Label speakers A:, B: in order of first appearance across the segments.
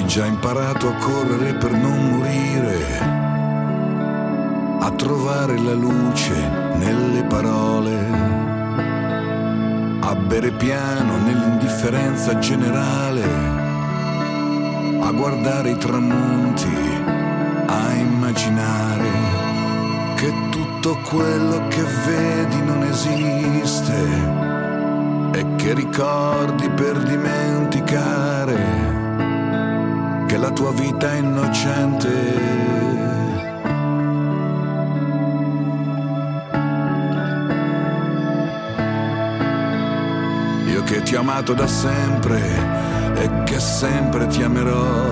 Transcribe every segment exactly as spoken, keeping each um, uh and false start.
A: già imparato a correre per non morire, a trovare la luce nelle parole, a bere piano nell'indifferenza generale, a guardare i tramonti, a immaginare che tutto quello che vedi non esiste e che ricordi per dimenticare che la tua vita è innocente. Io che ti ho amato da sempre e che sempre ti amerò,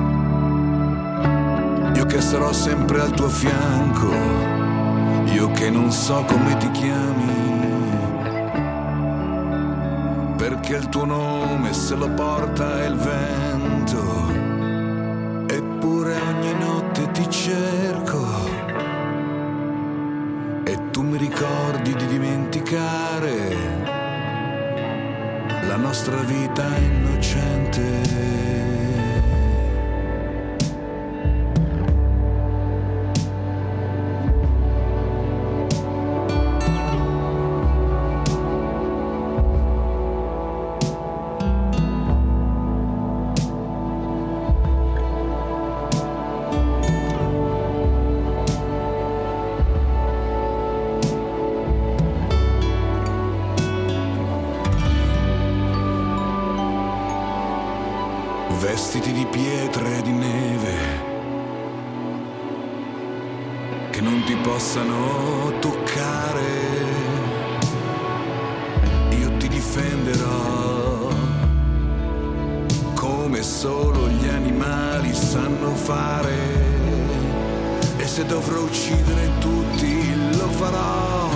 A: io che sarò sempre al tuo fianco, io che non so come ti chiami, perché il tuo nome se lo porta il vento, eppure ogni notte ti cerco e tu mi ricordi di dimenticare la nostra vita innocente. Vestiti di pietre e di neve che non ti possano toccare, io ti difenderò come solo gli animali sanno fare, e se dovrò uccidere tutti lo farò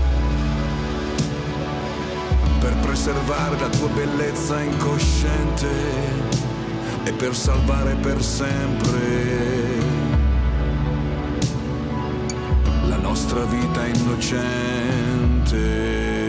A: per preservare la tua bellezza incosciente e per salvare per sempre la nostra vita innocente.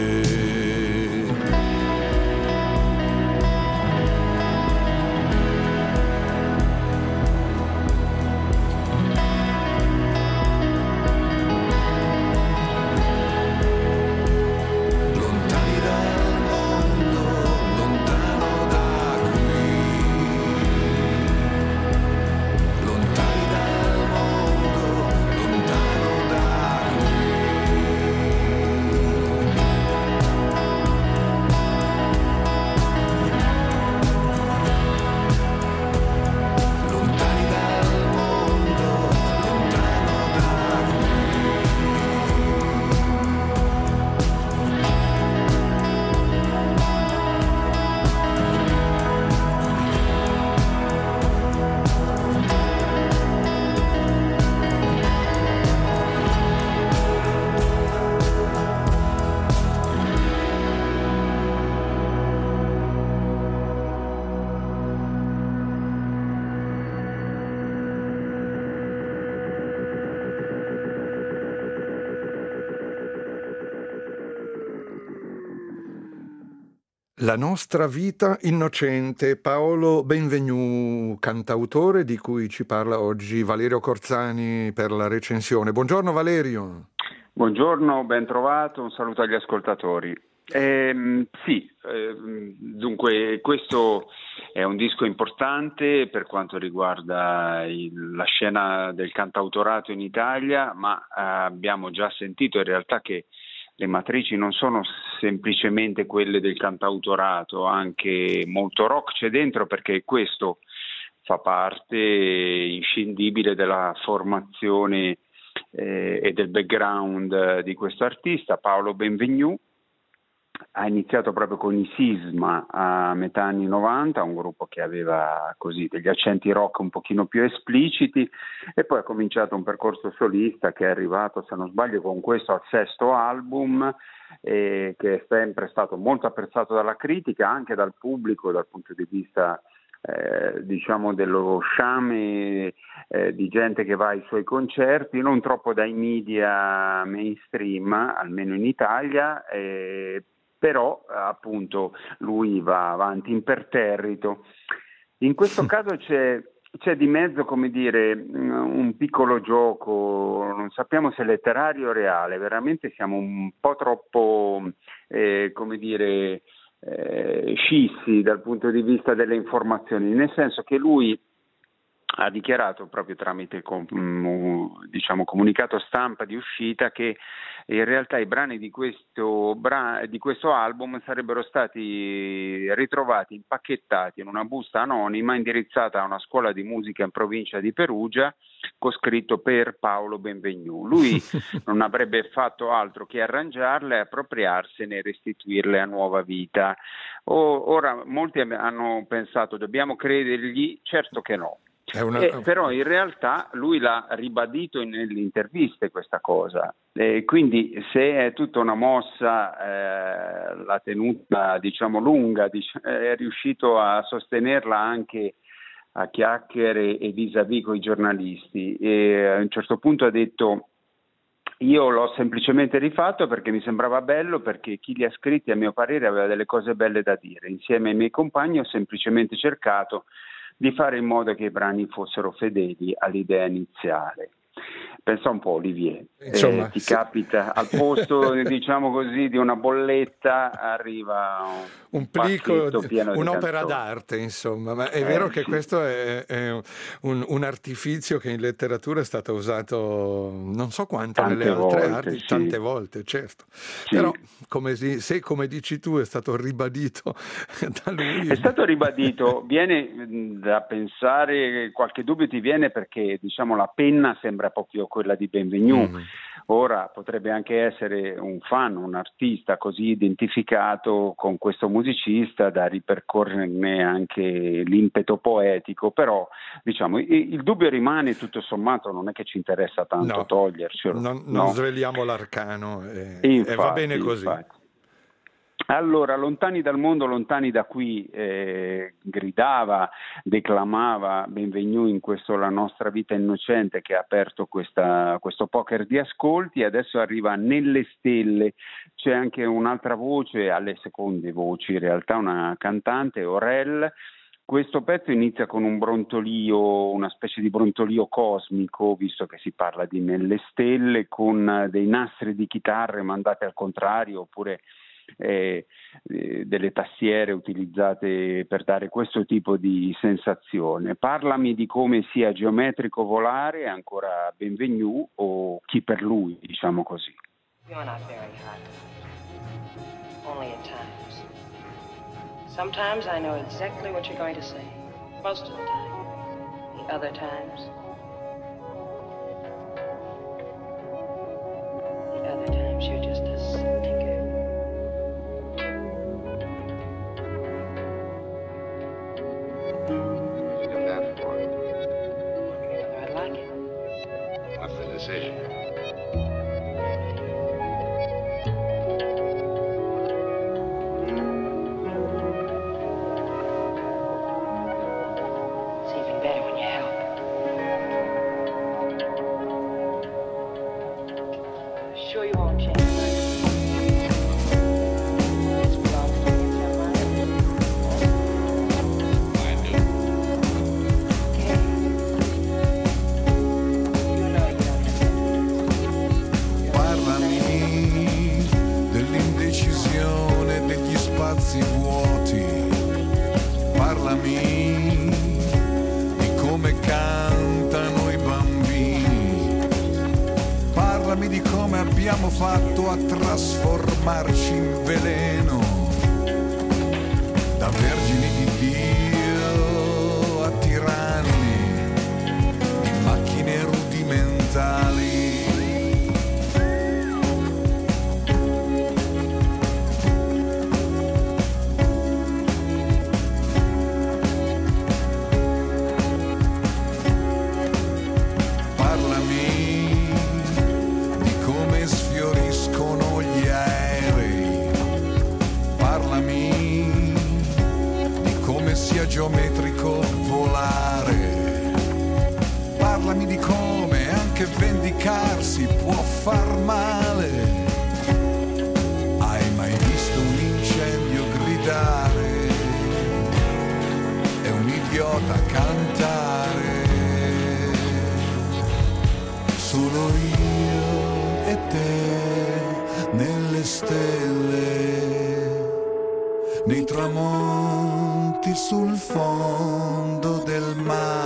B: La nostra vita innocente, Paolo Benvenu, cantautore di cui ci parla oggi Valerio Corzani per la recensione. Buongiorno Valerio.
C: Buongiorno, ben trovato, un saluto agli ascoltatori. Eh, sì, eh, dunque questo è un disco importante per quanto riguarda il, la scena del cantautorato in Italia, ma eh, abbiamo già sentito in realtà che le matrici non sono semplicemente quelle del cantautorato, anche molto rock c'è dentro, perché questo fa parte inscindibile della formazione eh, e del background di questo artista. Paolo Benvenu ha iniziato proprio con i Sisma a metà anni novanta, un gruppo che aveva così degli accenti rock un pochino più espliciti, e poi ha cominciato un percorso solista che è arrivato, se non sbaglio, con questo al sesto album, eh, che è sempre stato molto apprezzato dalla critica, anche dal pubblico, dal punto di vista eh, diciamo dello sciame eh, di gente che va ai suoi concerti, non troppo dai media mainstream, almeno in Italia, eh, però appunto lui va avanti imperterrito. In questo caso c'è, c'è di mezzo, come dire, un piccolo gioco, non sappiamo se letterario o reale, veramente siamo un po' troppo, eh, come dire, eh, scissi dal punto di vista delle informazioni, nel senso che lui ha dichiarato proprio tramite diciamo comunicato stampa di uscita che in realtà i brani di questo, bra- di questo album sarebbero stati ritrovati impacchettati in una busta anonima indirizzata a una scuola di musica in provincia di Perugia con scritto per Paolo Benvenu. Lui non avrebbe fatto altro che arrangiarle, appropriarsene e restituirle a nuova vita. O- ora molti hanno pensato dobbiamo credergli, certo che no. Una... Eh, però in realtà lui l'ha ribadito nelle interviste questa cosa, e quindi se è tutta una mossa, eh, la tenuta diciamo lunga, dic- è riuscito a sostenerla anche a chiacchiere e vis-à-vis con i giornalisti, e a un certo punto ha detto: io l'ho semplicemente rifatto perché mi sembrava bello, perché chi li ha scritti a mio parere aveva delle cose belle da dire, insieme ai miei compagni ho semplicemente cercato di fare in modo che i brani fossero fedeli all'idea iniziale. Pensa un po', Olivier, Insomma, eh, ti sì. capita al posto diciamo così di una bolletta arriva un,
B: un plico,
C: pieno di
B: un'opera
C: canzoni.
B: d'arte, insomma, ma è
C: eh,
B: vero che
C: sì.
B: questo è, è un, un artificio che in letteratura è stato usato non so quanto
C: tante
B: nelle altre
C: volte,
B: arti,
C: sì.
B: tante volte, certo.
C: Sì.
B: Però come si, se come dici tu è stato ribadito da lui.
C: È stato ribadito, viene da pensare, qualche dubbio ti viene perché diciamo la penna sembra proprio quella di Benvenu. Mm. Ora potrebbe anche essere un fan, un artista così identificato con questo musicista da ripercorrerne anche l'impeto poetico, però diciamo il dubbio rimane, tutto sommato non è che ci interessa tanto
B: no,
C: togliercelo.
B: Non,
C: no?
B: non sveliamo l'arcano e,
C: infatti,
B: e va bene così.
C: Infatti. Allora, lontani dal mondo, lontani da qui, eh, gridava, declamava Benvenu in questo La nostra vita innocente, che ha aperto questa, questo poker di ascolti, e adesso arriva Nelle stelle. C'è anche un'altra voce, alle seconde voci in realtà, una cantante, Aurel. Questo pezzo inizia con un brontolio, una specie di brontolio cosmico, visto che si parla di Nelle stelle, con dei nastri di chitarre mandate al contrario, oppure Eh, eh, delle tastiere utilizzate per dare questo tipo di sensazione. Parlami di come sia geometrico volare, ancora Benvenu, o chi per lui, diciamo così.
D: You're not very hot. Only at times. Sometimes I know exactly what you're going to say. Most of the time. The other times. The other times you're just a stinker.
E: Decision.
D: It's even better when you help. Sure you won't change. This belongs to you,
E: I do.
D: Okay. You know you don't have to.
A: Parlami dell'indecisione degli spazi vuoti, parlami di come cantano i bambini, parlami di come abbiamo fatto a trasformarci in veleno, da vergini di Dio a tiranni, in macchine rudimentali. Geometrico volare, parlami di come anche vendicarsi può far male. Hai mai visto un incendio gridare? È un idiota nelle stelle, nei tramonti sul fondo del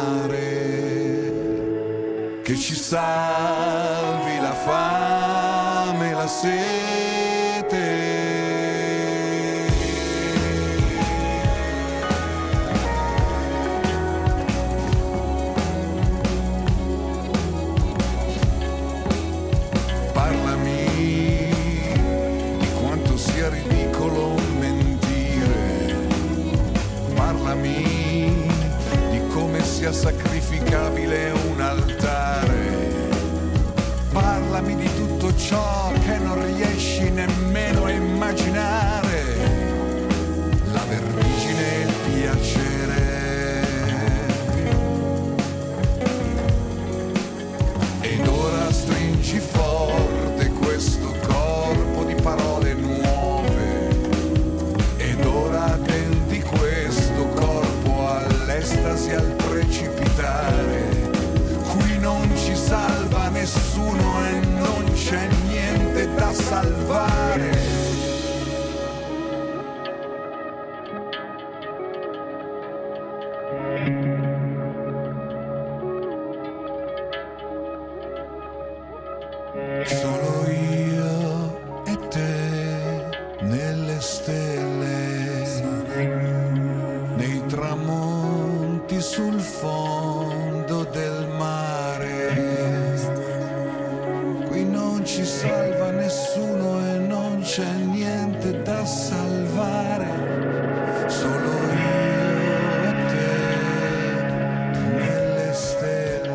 A: mare, che ci salvi la fame e la sete. Ridicolo mentire, parlami di come sia sacrificabile un altare, parlami di tutto ciò che non riesci nemmeno a immaginare, la vertigine e il piacere. Ed ora stringi forte questo corpo di parole nuove. Tendi questo corpo all'estasi, al precipitare. Qui non ci salva nessuno e non c'è niente da salvare. Solo io e te nelle stelle, nei tramonti sul fondo del mare. Qui non ci salva nessuno e non c'è niente da salvare. Solo io e te nelle stelle.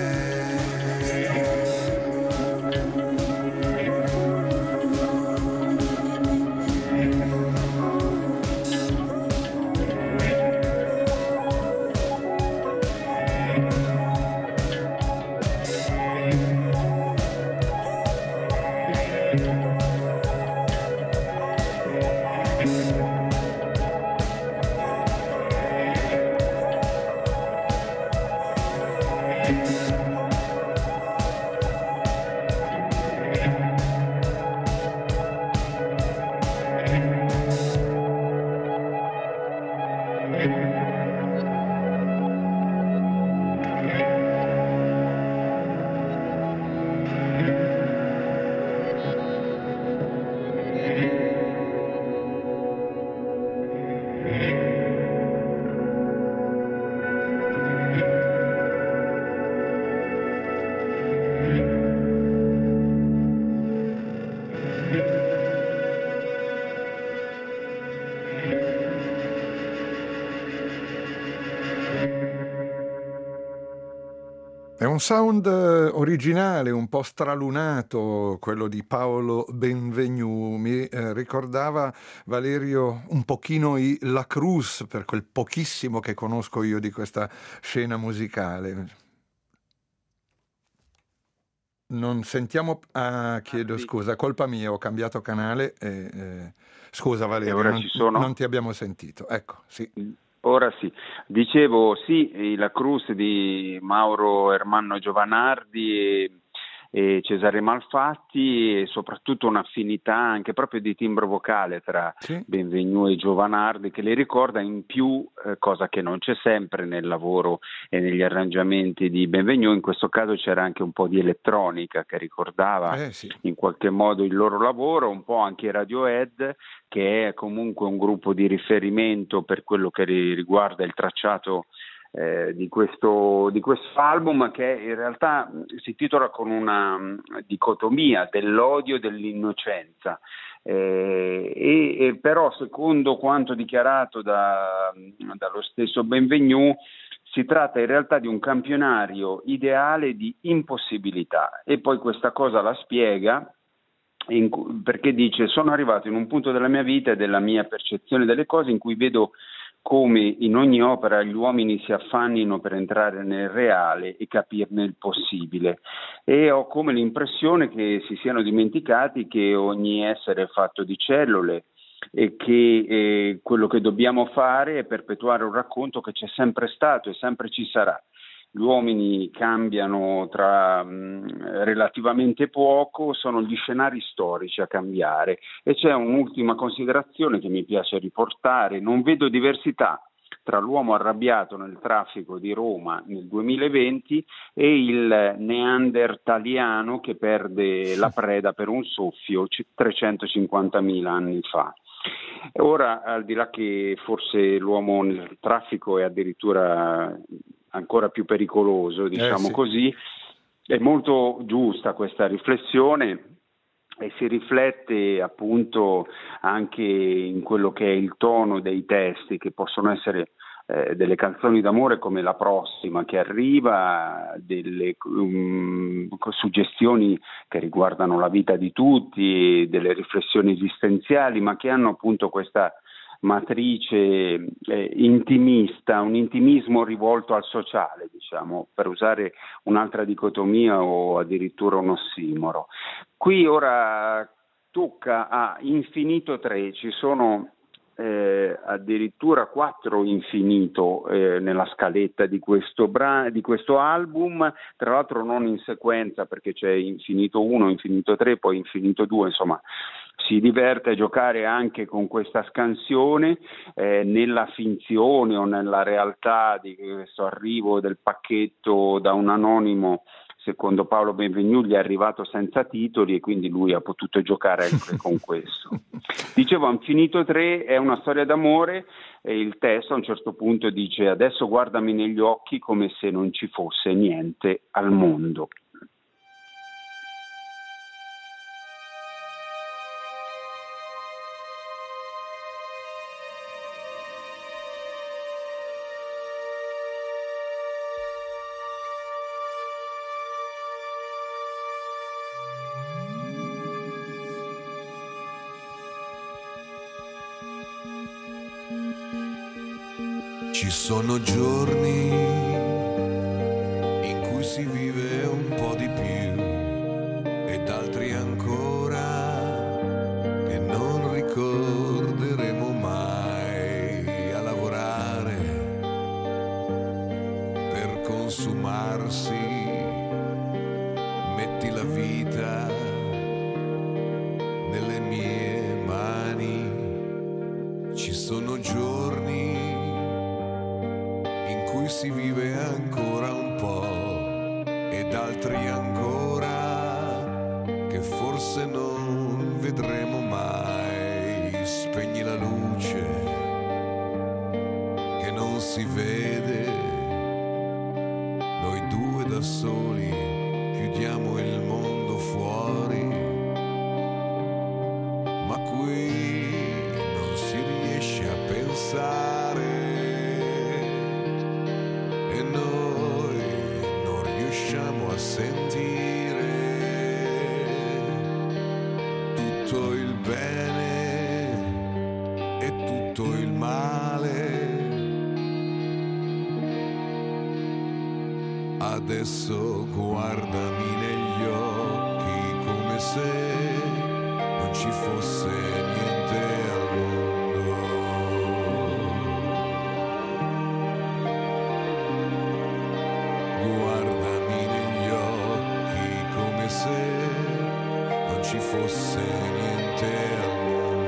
B: È un sound originale, un po' stralunato, quello di Paolo Benvenu. Mi eh, ricordava, Valerio, un pochino i La Cruz, per quel pochissimo che conosco io di questa scena musicale. Non sentiamo... Ah, chiedo
C: Ah, sì.
B: scusa, colpa mia, ho cambiato canale. E, eh, scusa Valerio,
C: ora
B: non,
C: ci sono?
B: non ti abbiamo sentito. Ecco, sì.
C: Ora sì, dicevo sì, la Cruz di Mauro Ermanno Giovanardi e, e Cesare Malfatti, e soprattutto un'affinità anche proprio di timbro vocale tra
B: Sì.
C: Benvenu e Giovanardi, che le ricorda in più, eh, cosa che non c'è sempre nel lavoro e negli arrangiamenti di Benvenu. In questo caso c'era anche un po' di elettronica che ricordava
B: Eh, sì.
C: in qualche modo il loro lavoro, un po' anche Radiohead, che è comunque un gruppo di riferimento per quello che riguarda il tracciato eh, di questo di questo album, che in realtà si titola con una dicotomia dell'odio e dell'innocenza. Eh, e, e però, secondo quanto dichiarato da, dallo stesso Benvenu, si tratta in realtà di un campionario ideale di impossibilità, e poi questa cosa la spiega in, perché dice: sono arrivato in un punto della mia vita e della mia percezione delle cose in cui vedo come in ogni opera gli uomini si affannino per entrare nel reale e capirne il possibile, e ho come l'impressione che si siano dimenticati che ogni essere è fatto di cellule e che eh, quello che dobbiamo fare è perpetuare un racconto che c'è sempre stato e sempre ci sarà. gli uomini cambiano tra mh, relativamente poco, sono gli scenari storici a cambiare. E c'è un'ultima considerazione che mi piace riportare: non vedo diversità tra l'uomo arrabbiato nel traffico di Roma nel duemilaventi e il neandertaliano che perde la preda per un soffio trecentocinquantamila anni fa. Ora, al di là che forse l'uomo nel traffico è addirittura ancora più pericoloso, diciamo
B: eh sì.
C: così, è molto giusta questa riflessione e si riflette appunto anche in quello che è il tono dei testi, che possono essere eh, delle canzoni d'amore come La prossima che arriva, delle um, suggestioni che riguardano la vita di tutti, delle riflessioni esistenziali, ma che hanno appunto questa matrice eh, intimista, un intimismo rivolto al sociale, diciamo, per usare un'altra dicotomia o addirittura un ossimoro. Qui ora tocca a Infinito tre, ci sono eh, addirittura quattro Infinito eh, nella scaletta di questo, bra- di questo album, tra l'altro non in sequenza, perché c'è Infinito uno, Infinito tre, poi Infinito due, insomma si diverte a giocare anche con questa scansione eh, nella finzione o nella realtà di questo arrivo del pacchetto da un anonimo. Secondo Paolo Benvenu gli è arrivato senza titoli e quindi lui ha potuto giocare anche con questo. Dicevo, Infinito tre è una storia d'amore e il testo a un certo punto dice: adesso guardami negli occhi come se non ci fosse niente al mondo.
A: Ci sono giorni in cui si vive un po' di più ed altri ancora che non ricorderemo mai, a lavorare per consumarsi. Metti la vita nelle mie mani. Ci sono giorni si vive ancora un po' ed altri ancora che forse non vedremo mai. Spegni la luce che non si vede, noi due da soli chiudiamo il mondo fuori, ma qui non si riesce a pensare. E noi non riusciamo a sentire tutto il bene e tutto il male. Adesso guardami negli occhi come se non ci fosse niente al mondo. Guardami negli occhi come se non ci fosse niente al mondo.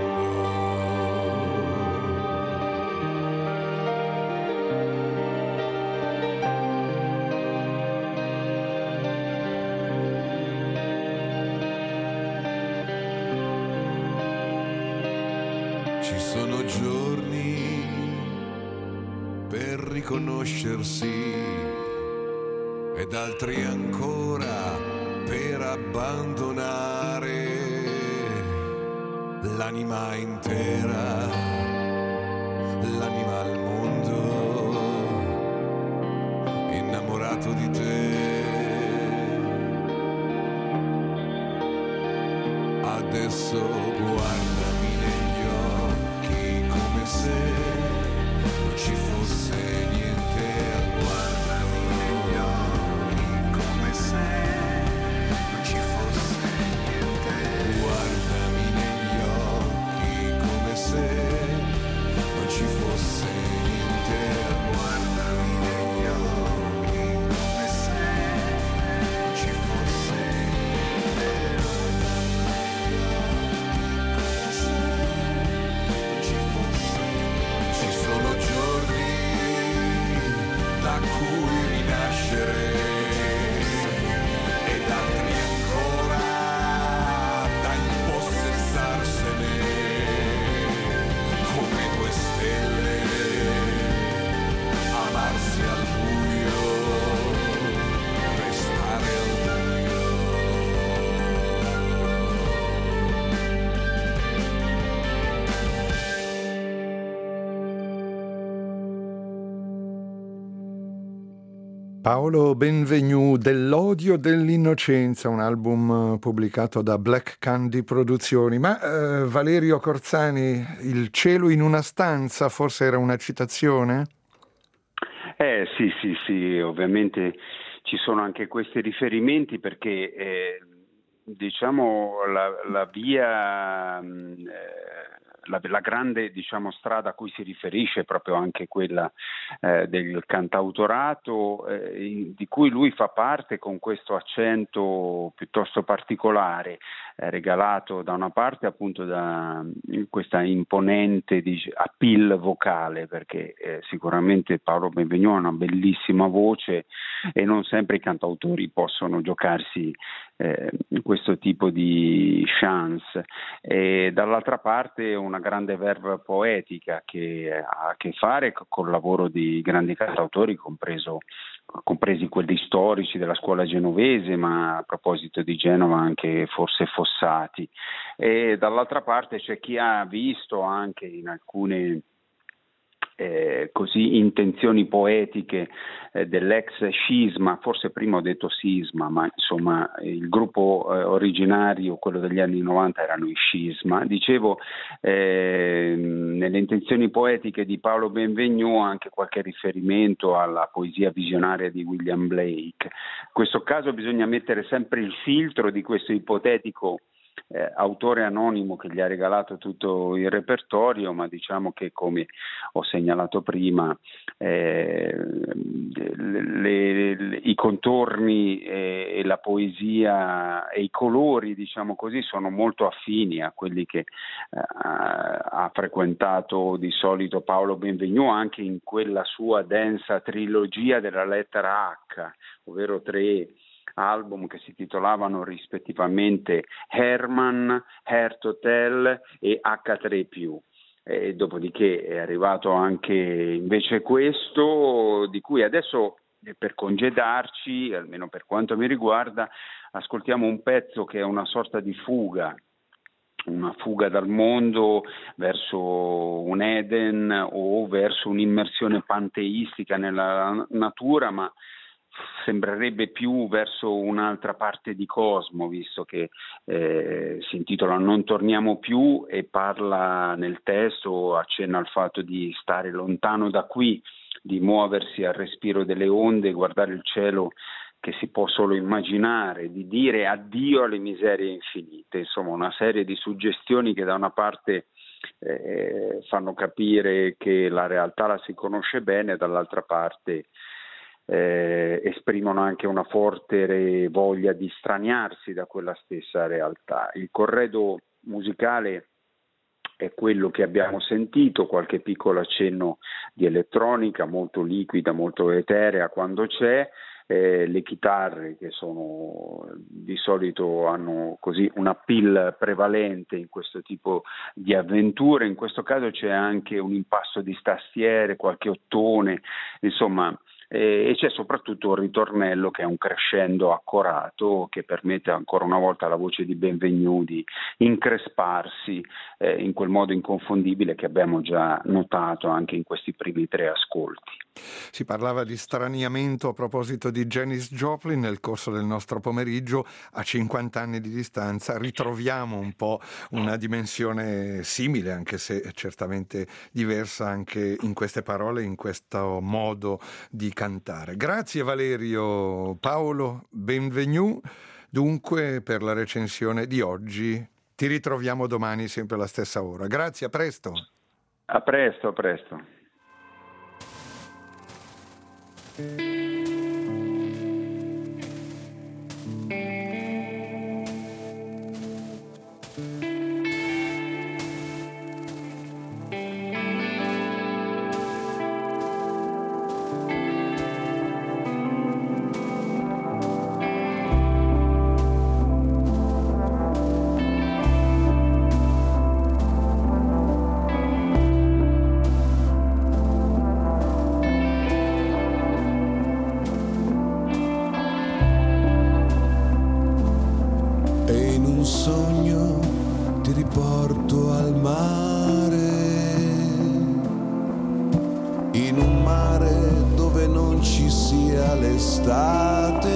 A: Ci sono giorni per riconoscersi ed altri ancora per abbandonare l'anima intera, l'anima al mondo, innamorato di te. Adesso guardami negli occhi come se non ci fosse niente a guardare negli occhi come se non ci fosse niente. Guardami negli occhi come se non ci fosse niente. Guardami negli occhi
B: Paolo Benvenu, Dell'odio dell'innocenza, un album pubblicato da Black Candy Produzioni. Ma eh, Valerio Corzani, Il cielo in una stanza, forse era una citazione?
C: Eh sì, sì, sì, ovviamente ci sono anche questi riferimenti perché eh, diciamo la, la via... Eh, La, la grande diciamo, strada a cui si riferisce è proprio anche quella eh, del cantautorato eh, di cui lui fa parte con questo accento piuttosto particolare eh, regalato da una parte appunto da questa imponente dice, appeal vocale perché eh, sicuramente Paolo Benvenu ha una bellissima voce e non sempre i cantautori possono giocarsi eh, questo tipo di chance e dall'altra parte una grande verve poetica che ha a che fare col lavoro di grandi cantautori, compreso, compresi quelli storici della scuola genovese, ma a proposito di Genova anche forse Fossati. E dall'altra parte c'è chi ha visto anche in alcune Eh, così intenzioni poetiche eh, dell'ex Scisma, forse prima ho detto Sisma, ma insomma il gruppo eh, originario, quello degli anni novanta, erano i Scisma. Dicevo, eh, nelle intenzioni poetiche di Paolo Benvenu anche qualche riferimento alla poesia visionaria di William Blake. In questo caso bisogna mettere sempre il filtro di questo ipotetico Eh, autore anonimo che gli ha regalato tutto il repertorio, ma diciamo che come ho segnalato prima eh, le, le, i contorni e, e la poesia e i colori diciamo così sono molto affini a quelli che eh, ha frequentato di solito Paolo Benvenu anche in quella sua densa trilogia della lettera H, ovvero tre album che si titolavano rispettivamente Herman, Heart Hotel e acca tre più. E dopodiché è arrivato anche invece questo, di cui adesso per congedarci, almeno per quanto mi riguarda, ascoltiamo un pezzo che è una sorta di fuga, una fuga dal mondo verso un Eden o verso un'immersione panteistica nella natura, ma sembrerebbe più verso un'altra parte di Cosmo, visto che eh, si intitola Non torniamo più e parla nel testo, accenna al fatto di stare lontano da qui, di muoversi al respiro delle onde, guardare il cielo che si può solo immaginare, di dire addio alle miserie infinite, insomma una serie di suggestioni che da una parte eh, fanno capire che la realtà la si conosce bene, dall'altra parte Eh, esprimono anche una forte voglia di straniarsi da quella stessa realtà. Il corredo musicale è quello che abbiamo sentito, qualche piccolo accenno di elettronica molto liquida, molto eterea quando c'è, eh, le chitarre che sono di solito hanno così un appeal prevalente in questo tipo di avventure, in questo caso c'è anche un impasto di tastiere, qualche ottone, insomma e c'è soprattutto un ritornello che è un crescendo accorato che permette ancora una volta alla voce di Benvenu di incresparsi eh, in quel modo inconfondibile che abbiamo già notato anche in questi primi tre ascolti.
B: Si parlava di straniamento a proposito di Janis Joplin nel corso del nostro pomeriggio. A cinquanta anni di distanza ritroviamo un po' una dimensione simile, anche se certamente diversa anche in queste parole, in questo modo di cantare. Grazie Valerio. Paolo Benvenu dunque per la recensione di oggi. Ti ritroviamo domani sempre alla stessa ora. Grazie, a presto.
C: A presto, a presto.
A: In un mare dove dove non ci sia l'estate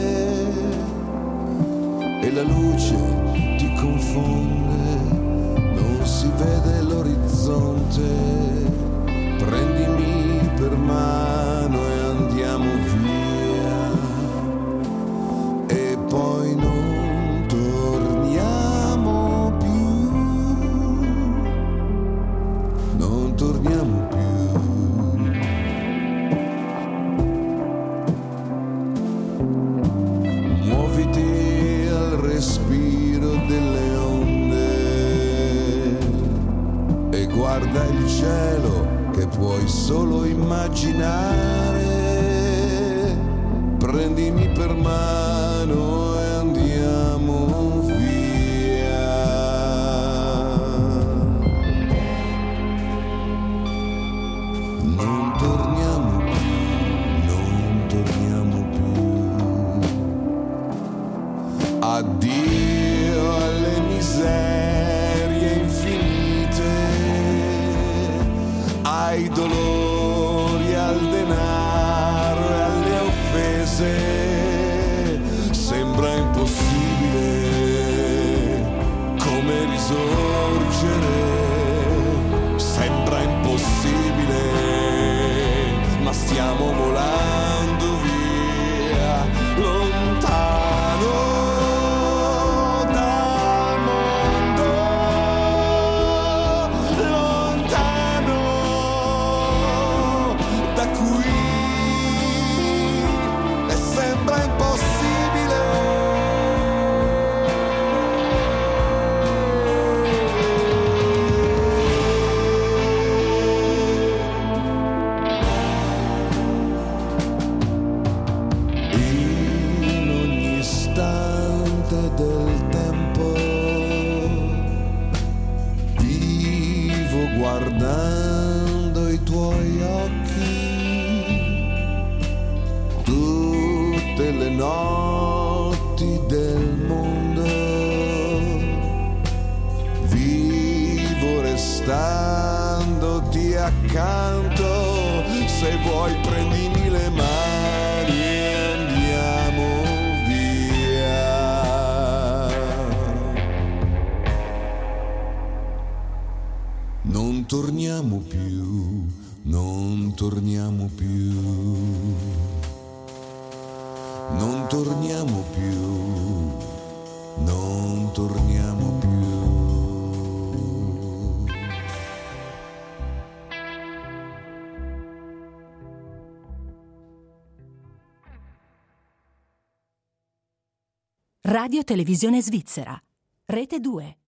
A: e la luce ti confonde, non si vede l'orizzonte. Prendimi per mano e andiamo via, e poi non torniamo più, non torniamo più. Muoviti al respiro delle onde e guarda il cielo che puoi solo immaginare. Prendimi per mano e andiamo via. Non torniamo più, non torniamo più. Addio alle miserie infinite, ai dolori, al denaro e alle offese. Sembra impossibile come risorgere, sembra impossibile, ma stiamo volando via, lontano dal mondo, lontano da qui, e sembra impossibile. In ogni istante del tempo vivo guardando i tuoi occhi, tutte le notti del mondo vivo restandoti accanto. Se vuoi prendimi le mani e andiamo via. Non torniamo più, non torniamo più, non torniamo più, non torniamo più.
F: Radio Televisione Svizzera, Rete due.